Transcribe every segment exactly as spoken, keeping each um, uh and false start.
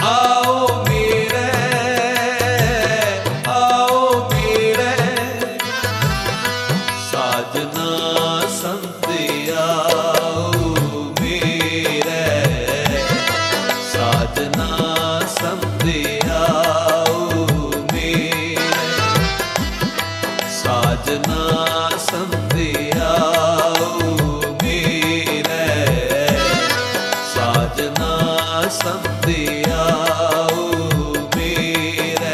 आओ मेरे आओ मेरे साजना संत आओ मेरे साजना संत आओ मेरे साजना संत आओ मेरे साजना संत आओ मेरे।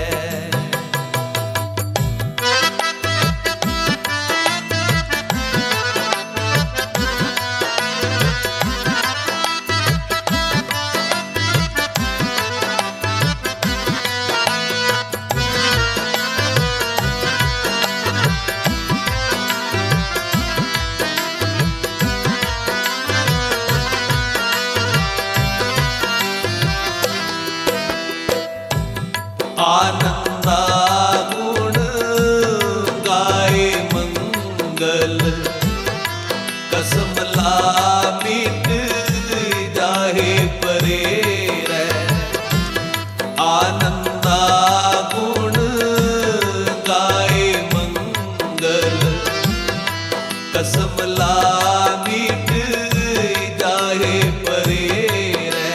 आनंदा गुण गाए मंगल कसम ला मिट जाहे परे रे। आनंदा गुण गाए मंगल कसम ला मिट जाहे परे रे।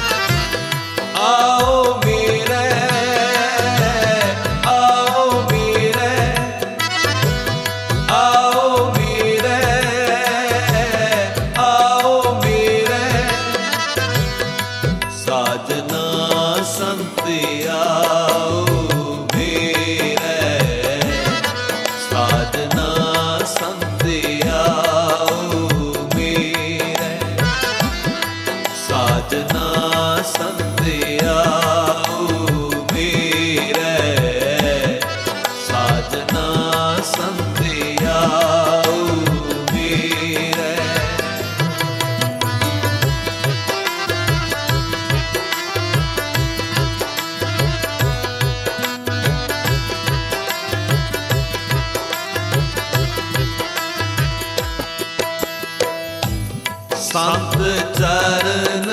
आओ मेरे साजना संत आओ मेरे साजना संत आओ मेरे साजना संत आओ मेरे साजना संत आओ मेरे। संत चरण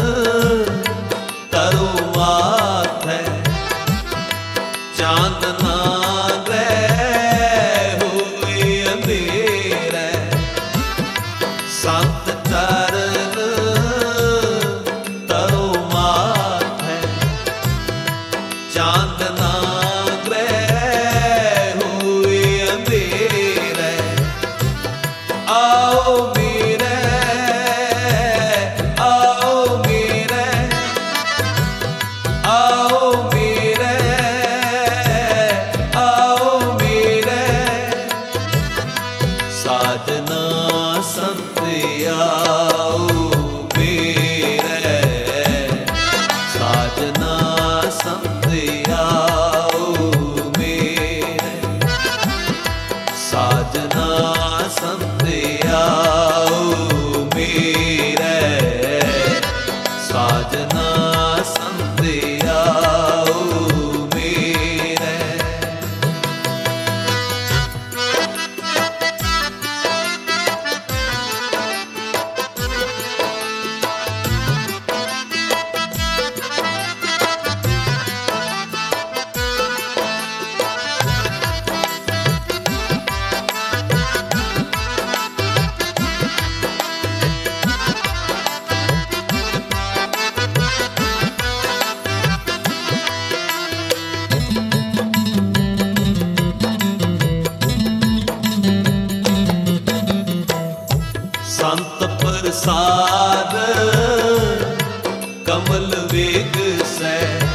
तरु माथै चांदना ग्रह हुए अंधेरे। संत चरण तरु माथै चांदना ग्रह हुए अंधेरे। आओ मेरे आओ मेरे आओ मेरे साजना संत आओ मेरे साजना संत आओ मेरे साजना संत आओ मेरे साजना संत आओ मेरे। संत प्रसाद कमल वेग से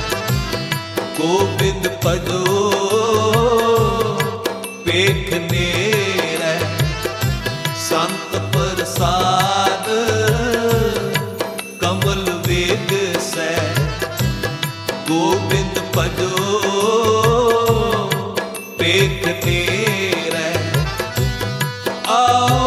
गोविंद पदो पेखने रे। संत प्रसाद कमल वेग से गोविंद पदो पेखने रे। आओ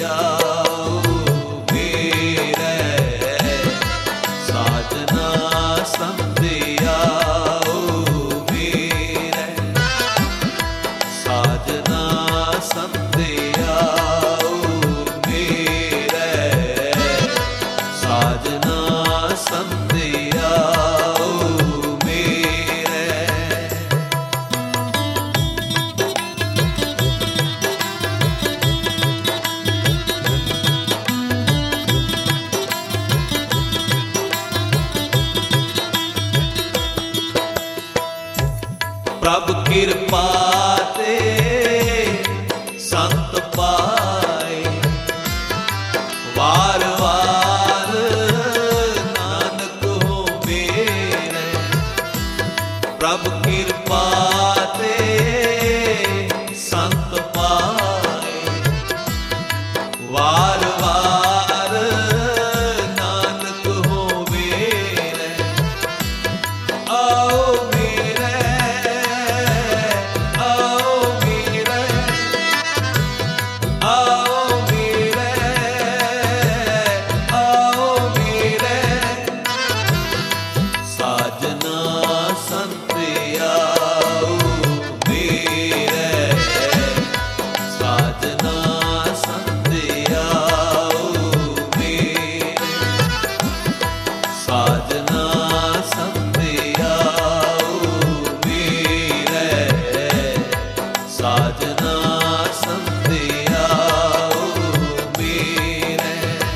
साजना प्रभ कृपा ते संत पाए, वार वार नानक हो मेरे। प्रभ कृपा ते संत पाए, वार वार नानक हो मेरे। आओ मेरे, आओ मेरे, आओ मेरे, आओ मेरे। साजना संत आओ मेरे, साजना संत आओ मेरे, साजना संत आओ मेरे, साजना संत आओ मेरे।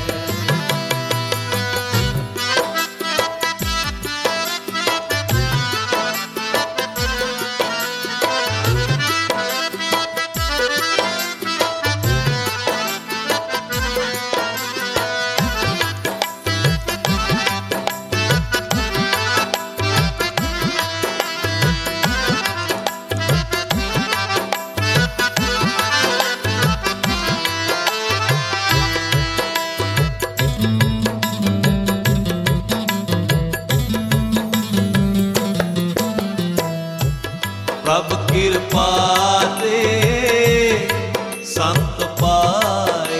प्रभ कृपा ते संत पाए,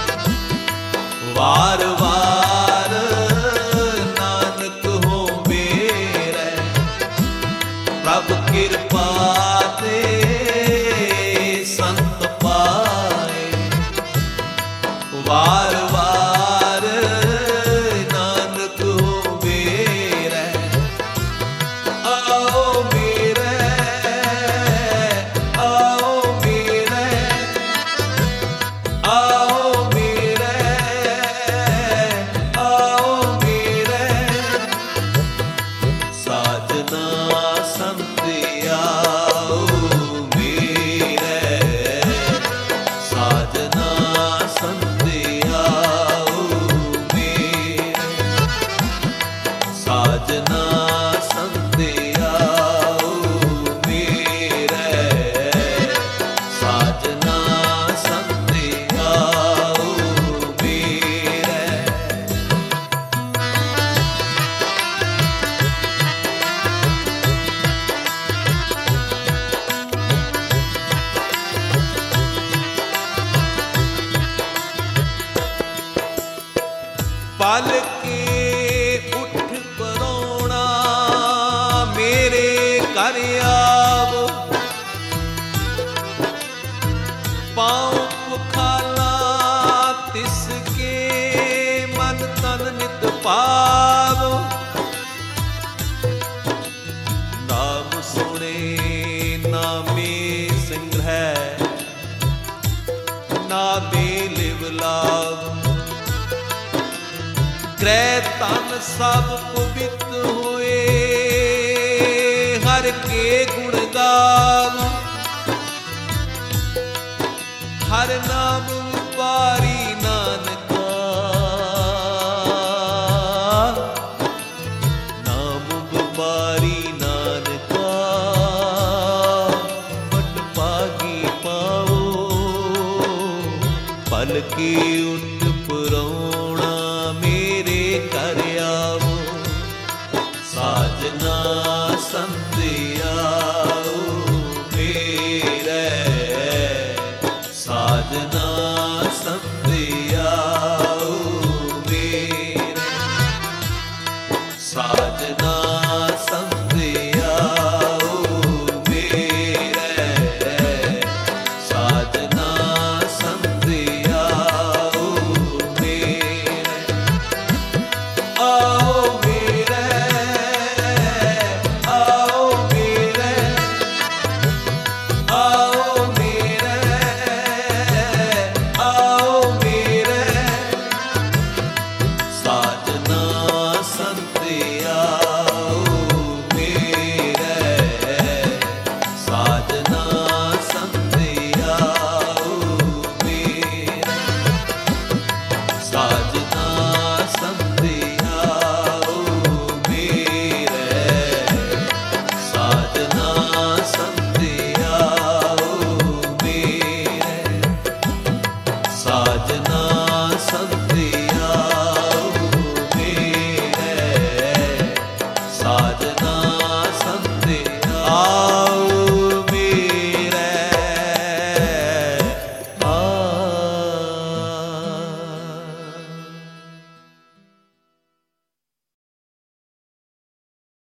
वार वार नानक हो मेरे। प्रभ कृपा ते संत पाए, वार वार नानक हो मेरे। आओ मेरे, आओ मेरे, आओ मेरे, आओ मेरे। साजना संत आओ मेरे, साजना संत आओ मेरे, साजना संत आओ मेरे, साजना संत आओ मेरे। पल के उठ परोना मेरे घर आवो, पाँव पुखाला तिसके मन तन नित पावो। नाम सुने नामे संग्रह, नामे लिव लाभ। क्रय तन सब पवित्र होए, हर के गुण गावो। हर नाम उपारी नानका, नाम उपारी नानका। पट पागी पाओ, पल की उठ परोना मेरे घर आवो। साजना संत आओ मेरे, साजना संत आओ मेरे, साजना संत